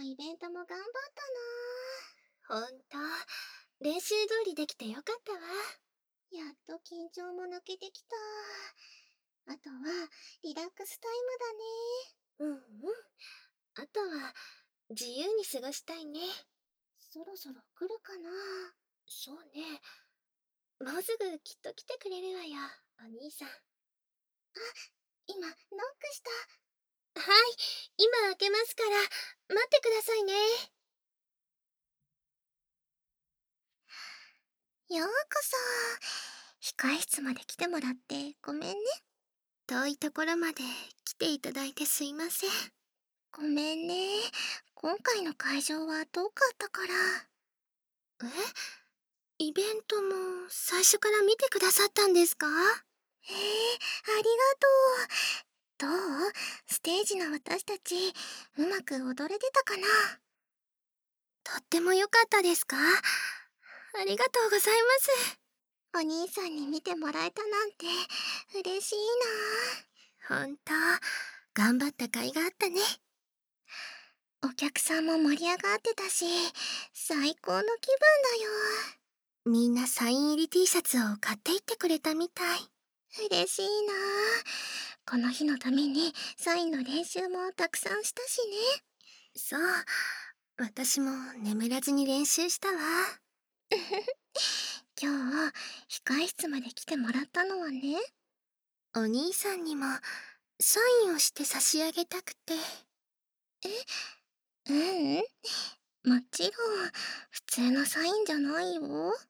イベントも頑張ったほんと、練習通りできてよかったわ。 な。やっと緊張も抜けてきた。あとは、リラックスタイうんうん。あとは、自由に過ごしたいね。 ムだね。そろそろ来るかな。 そうね。もうすぐきっと来てくれるわよ、お兄さん。 今、ノックした。 はい、今開けますから、待ってくださいね。 ようこそ。控室まで来てもらってごめんね。 遠いところまで来ていただいてすいません。 ごめんね。今回の会場は遠かったから。 え、イベントも最初から見てくださったんですか？ ありがとう。どう？ステージの私たち、うまく踊れてたかな？ とっても良かったですか？ありがとうございます。 お兄さんに見てもらえたなんて、嬉しいほんと、頑張った甲斐があったね。 な。お客さんも盛り上がってたし、最高の気分だよ。 みんなサイン入り T シャツを買っていってくれたみたい。 嬉しいな。この日のためにサインの練習もたくさんしたしね。 そう、私も眠らずに練習したわ。 今日、控室まで来てもらったのはね。 お兄さんにもサインをして差し上げたくて。 ううん。もちろん、普通のサインじゃないよ。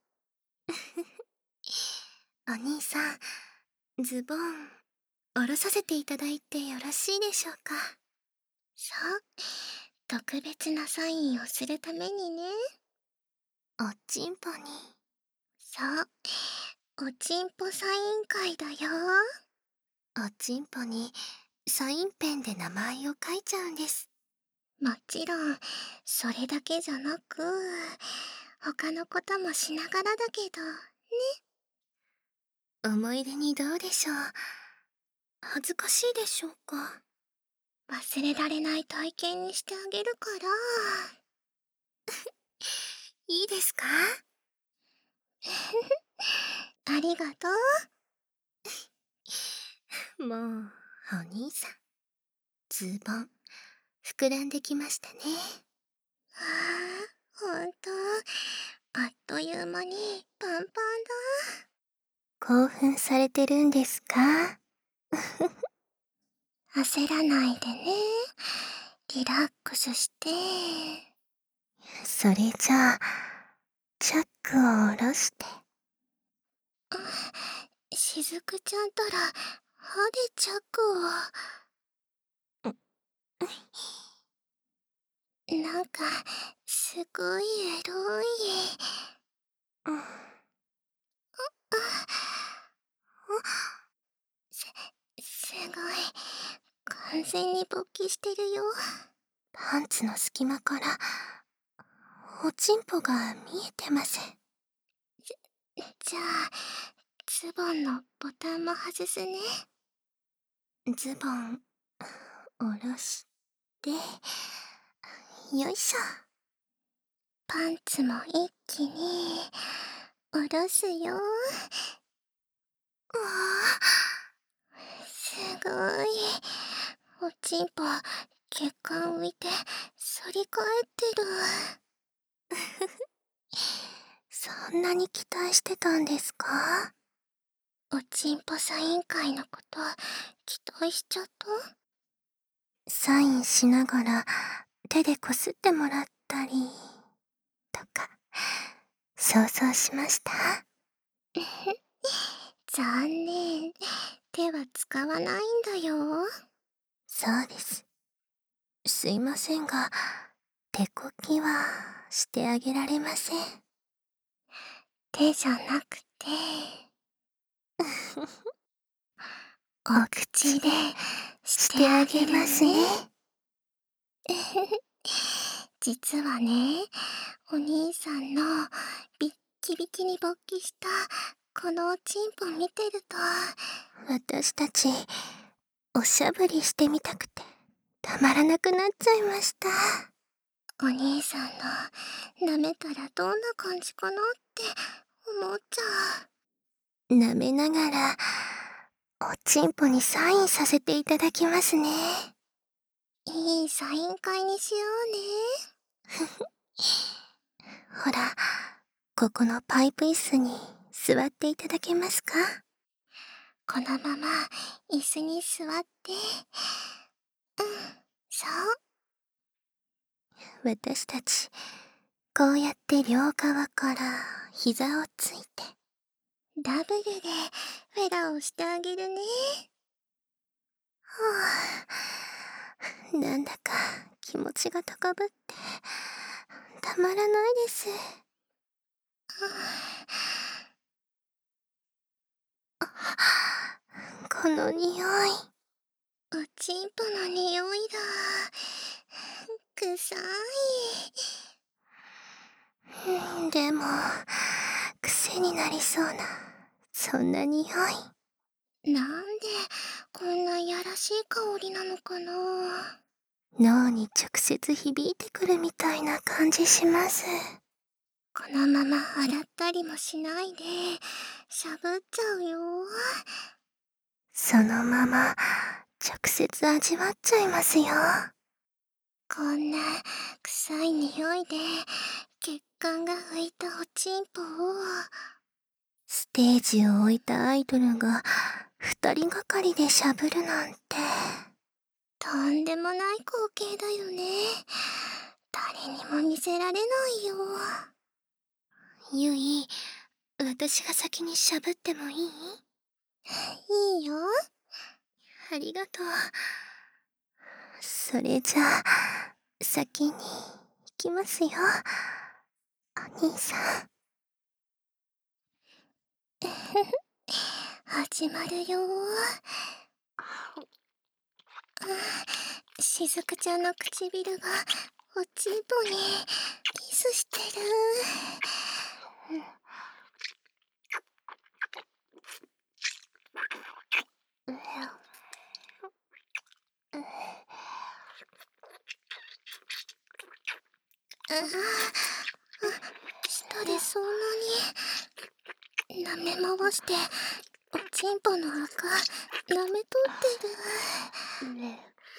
お兄さん、ズボン、下ろさせていただいてよろしいでしょうか？ そう。特別なサインをするためにね。 おちんぽに。 そう。おちんぽサイン会だよ。 おちんぽにサインペンで名前を書いちゃうんです。 もちろん、それだけじゃなく、他のこともしながらだけど、 思い出にどうでしょう？恥ずかしいでしょうか？ 忘れられない体験にしてあげるから。 いいですか？ ありがとう。 もう、お兄さん、ズボン、膨らんできましたね。 ほんと、あっという間にパンパンだ。 興奮されてるんですか？ 焦らないでね。リラックスして。 それじゃあ、チャックを下ろして。 しずくちゃんたら、歯でチャックを。なんか、すごいエロい。す、すごい。完全に勃起してるよ。 パンツの隙間から、おちんぽが見えてません。 じゃあ、ズボンのボタンも外すね。 ズボン、下ろして、よいしょ。 パンツも一気に、下ろすよ。 うわすごい。おちんぽ、血管浮いて、反り返ってる。 そんなに期待してたんですか？ おちんぽサイン会のこと、期待しちゃった？ サインしながら手でこすってもらったり、とか、想像しました？ 残念。手は使わないんだよ。 そうです。すいませんが、手こきはしてあげられません。 手じゃなくて、お口でしてあげるね。実はね、お兄さんのビッキビキに勃起したこのおちんぽ見てると、 私たち、おしゃぶりしてみたくて、たまらなくなっちゃいました。 お兄さんの舐めたらどんな感じかなって思っちゃ舐めながら、おちんぽにサインさせていただきますね。 う。いいサイン会にしよほら、ここのパイプ椅子に座っていただけますか？ うね。このまま椅子に座って、そう。 私たち、こうやって両側から膝をついて。 ダブルでフェラをしてあげるね。 なんだか気持ちが高ぶってたまらないです。この匂い。 おちんぽの匂いだ。臭い。 でも、癖になりそうな、そんな匂い。 なんでこんないやらしい香りなのかな。 脳に直接響いてくるみたいな感じします。 このまま洗ったりもしないでしゃぶっちゃうよ。 そのまま直接味わっちゃいますよ。 こんな臭い匂いで血管が浮いたおちんぽを。 ステージを置いたアイドルが二人がかりでしゃぶるなんて。 とんでもない光景だよね。誰にも見せられないよ。 ゆい、私が先にしゃぶってもいい？ いいよ。 ありがとう。それじゃあ、先に行きますよ。お兄さん。 始まるよ。しずくちゃんの唇がおちんぽにキスしてる。舌でそんなに舐め回しておちんぽの垢舐めとってる。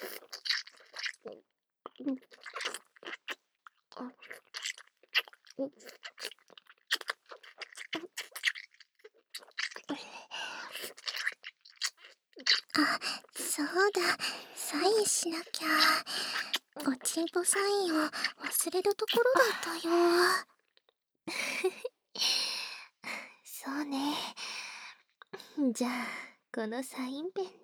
あ、そうだ、サインしなきゃ。おちんぽサインを忘れるところだったよ。 そうね。じゃあ、このサインペンで。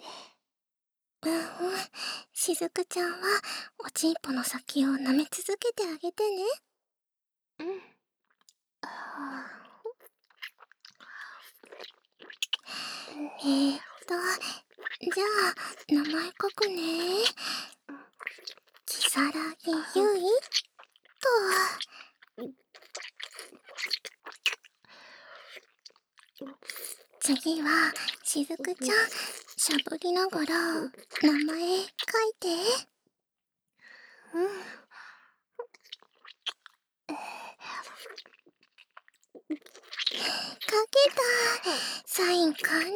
しずくちゃんはおちんぽの先を舐め続けてあげてね。 うん。 じゃあ名前書くね。きさらぎゆいと。次はしずくちゃんしゃぶりながら名前書いて。 うん。 書けた。サイン完了。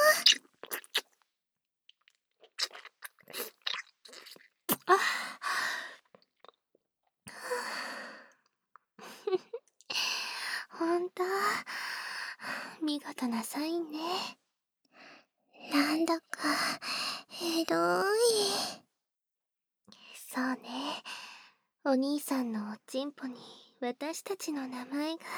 ほんと、見事なサインね。 なんだかエロい。 そうね。お兄さんのおちんぽに私たちの名前が。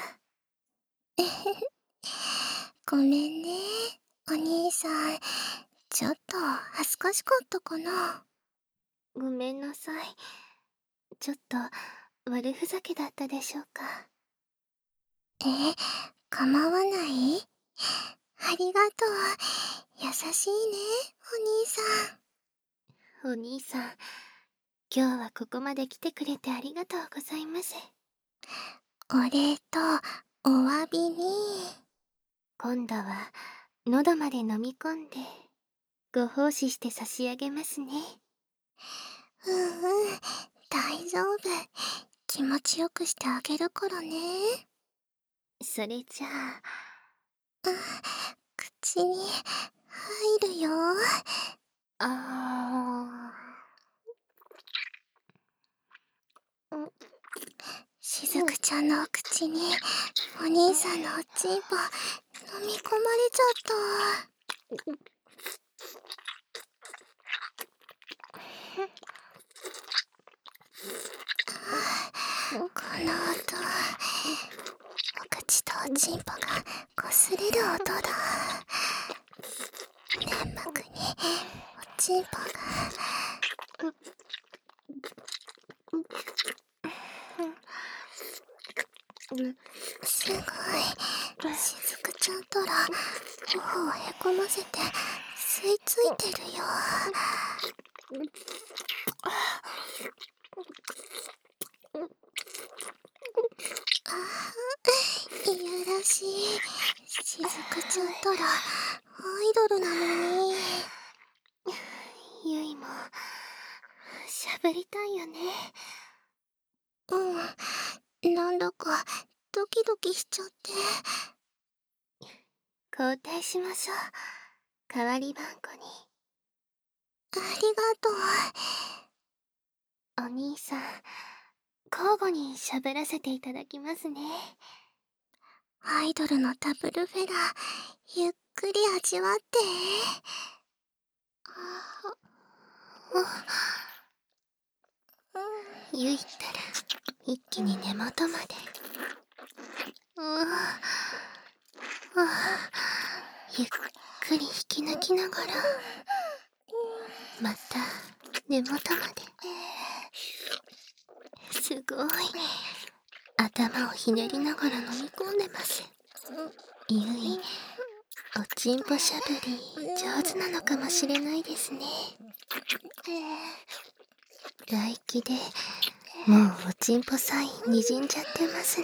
ごめんね、お兄さん。ちょっと恥ずかしかったかな。 ごめんなさい。ちょっと悪ふざけだったでしょうか。 構わない？ありがとう。優しいね、お兄さん。 お兄さん、今日はここまで来てくれてありがとうございます。 お礼とお詫びに。 今度は喉まで飲み込んでご奉仕して差し上げますね。 大丈夫。 気持ちよくしてあげるからね。 それじゃあ、 口に入るよ。 あしずくちゃんのお口にお兄さんのおちんぽ飲み込まれちゃった。この音、お口とおちんぽが擦れる音だ。粘膜におちんぽがすごい。しずくちゃんったら頬をへこませて吸い付いてるよ。いやらしい。しずくちゃんったらアイドルなのに。 ゆいも、喋りたいよね。 なんだかドキドキしちゃって。 交代しましょう。代わり番号に。 ありがとお兄さん、交互に喋らせていただきますね。 う。アイドルのダブルフェラー、ゆっくり味わって。 ゆいったら、一気に根元まで。ゆっくり引き抜きながら、また根元まで。すごい。頭をひねりながら飲み込んでます。ゆい、おちんぽしゃぶり上手なのかもしれないですね。唾液でもうおちんぽサインにじんじゃってますね。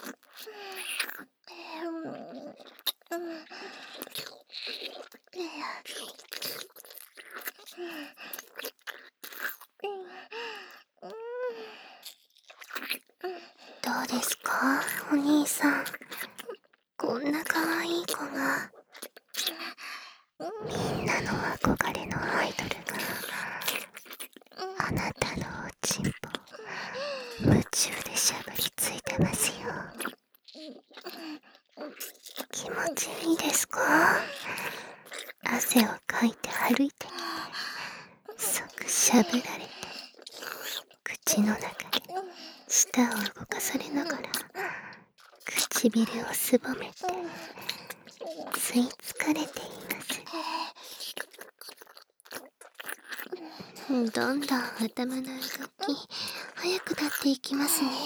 どうですか、お兄さん。こんな可愛い子がみんなの憧れのアイドルがあなたのおちんぽ夢中でしゃぶりついてますよ。気持ちいいですか？汗をかいて歩いてきて即しゃぶられて、口の中で舌を動かされながら唇をすぼめて吸い付かれています。どんどん頭の動き速くなっていきますね。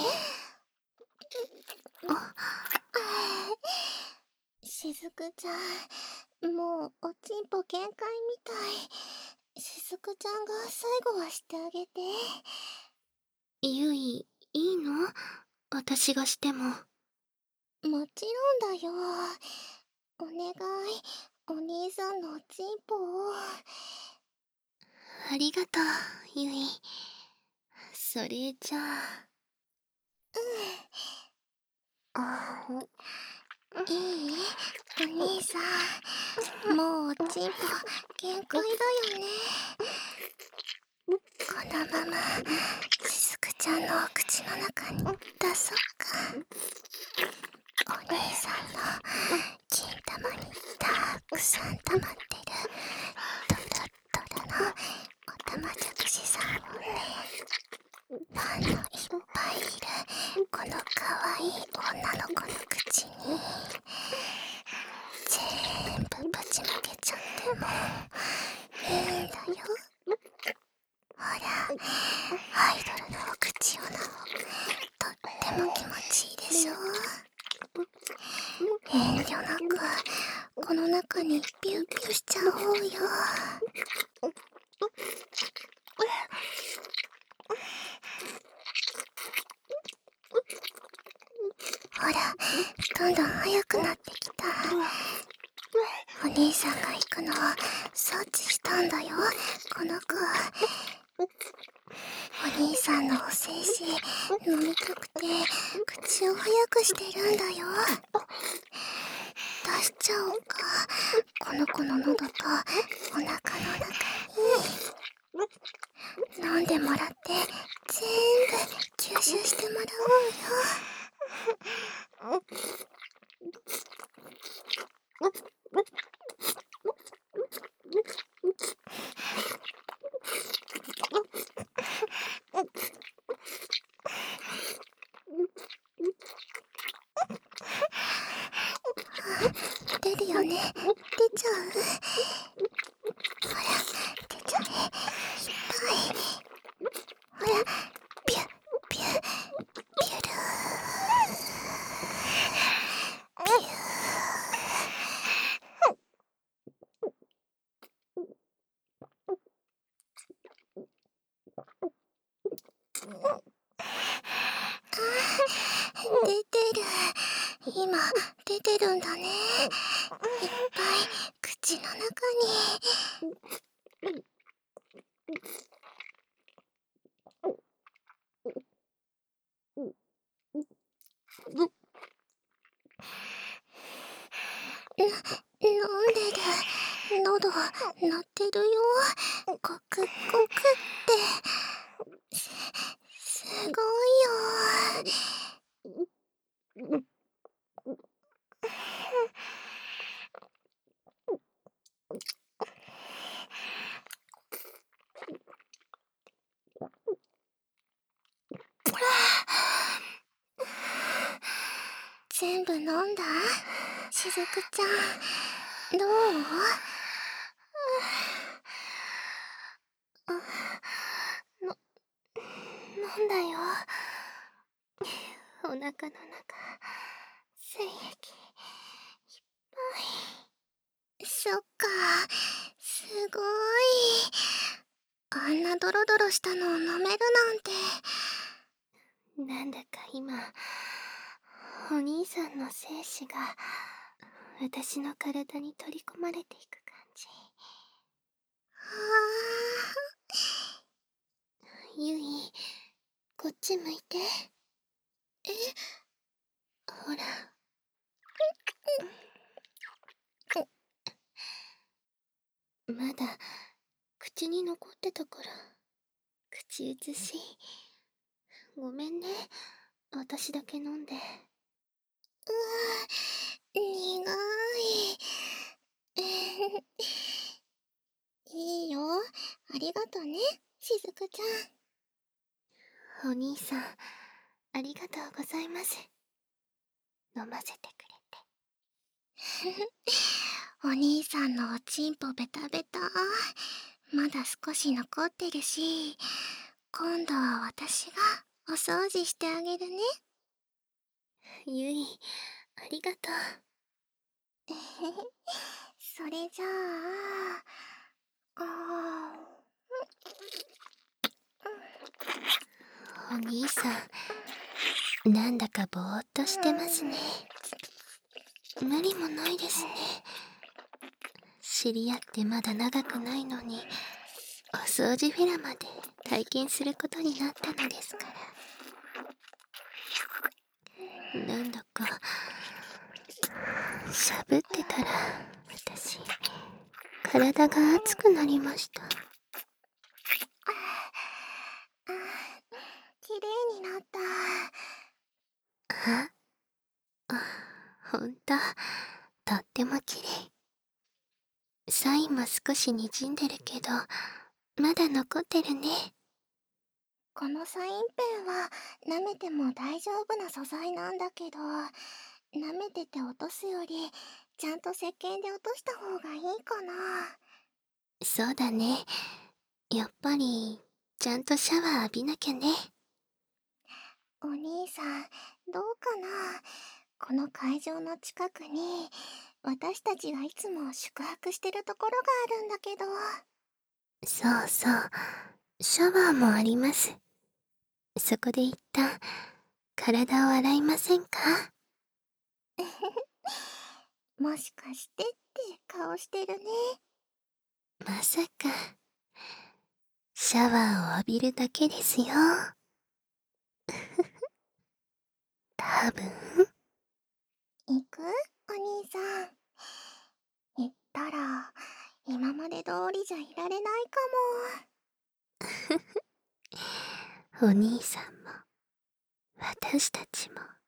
しずくちゃん、もうおちんぽ限界みたい。しずくちゃんが最後はしてあげて。 ゆい、いいの？私がしても。 もちろんだよ。お願い、お兄さんのおちんぽを。 ありがとう、ゆい。それじゃあ。 いい？お兄さん、もうおちんぽ限界だよね。このまましずくちゃんのお口の中に出そっか。お兄さんの金玉にたくさん溜まってるトロットロのおたまじゃくしさんをね、ファンのいっぱいいるこのかわいい女の子の口に全部ぶちまけちゃってもいいんだよ。ほら、アイドルのお口をな、とっても気持ちいいでしょ。遠慮なくこの中にピューピューしちゃおうよ。ほら、どんどん速くなってきた。お兄さんが行くのを察知したんだよ、この子。 お兄さんのお精子飲みたくて口を早くしてるんだよ。出しちゃおうか。この子の喉とお腹の中に飲んでもらって全部吸収してもらおうよ。出るよね。出ちゃう。ほら、出ちゃえ。いっぱい。ほら、ピュッピュッピュルー。ピュー。出てる。今、出てるんだね。いっぱい口の中に。飲んでる。喉鳴ってるよ。ゴクゴクって。すごいよ。全部飲んだ？しずくちゃん、どう？飲んだよ。お腹の中、精液、いっぱい。そっか、すごい。あんなドロドロしたのを飲めるなんて。なんだか今、お兄さんの精子が私の体に取り込まれていく感じ。ゆい、こっち向いて。ほら。まだ口に残ってたから口移し。ごめんね、私だけ飲んで。苦い。いいよ、ありがとね、しずくちゃん。お兄さん、ありがとうございます。飲ませてくれて。お兄さんのおちんぽベタベタ。まだ少し残ってるし、今度は私がお掃除してあげるね。ゆい、ありがとう。それじゃあ、お兄さん、なんだかぼーっとしてますね。無理もないですね。知り合ってまだ長くないのに、お掃除フェラまで体験することになったのですから。なんだか、しゃぶってたら、私、体が熱くなりました。きれいになった。ほんと、とってもきれい。サインも少し滲んでるけど、まだ残ってるね。このサインペンは舐めても大丈夫な素材なんだけど、舐めてて落とすよりちゃんと石鹸で落とした方がいいかな。そうだね。やっぱりちゃんとシャワー浴びなきゃね。お兄さん、どうかな。この会場の近くに私たちがいつも宿泊してるところがあるんだけど。そうそう、シャワーもあります。そこで一旦体を洗いませんか？もしかしてって顔してるね。まさかシャワーを浴びるだけですよ。多分。 行く？お兄さん。行ったら今まで通りじゃいられないかお兄さんも私たちも